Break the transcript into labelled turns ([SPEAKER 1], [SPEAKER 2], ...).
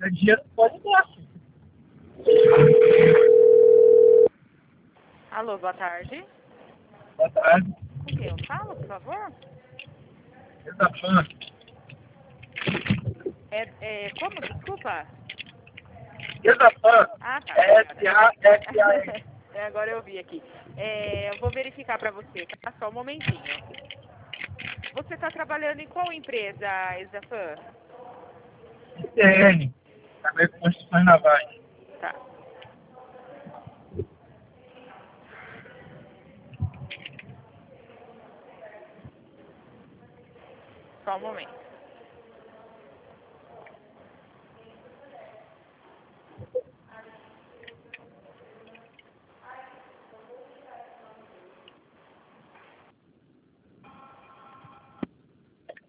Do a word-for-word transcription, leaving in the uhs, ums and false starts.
[SPEAKER 1] qualquer dia pode dar.
[SPEAKER 2] Alô, boa tarde.
[SPEAKER 1] Boa tarde.
[SPEAKER 2] Com quem eu falo, por favor?
[SPEAKER 1] Exapan.
[SPEAKER 2] É, é, como? Desculpa.
[SPEAKER 1] Exapan.
[SPEAKER 2] Ah, tá.
[SPEAKER 1] S A S A N.
[SPEAKER 2] É, agora eu vi aqui. É, eu vou verificar para você, tá? Só um momentinho. Você está trabalhando em qual empresa, Exafan?
[SPEAKER 1] I C N. Trabalhei com construções navais.
[SPEAKER 2] Tá. Só um momento.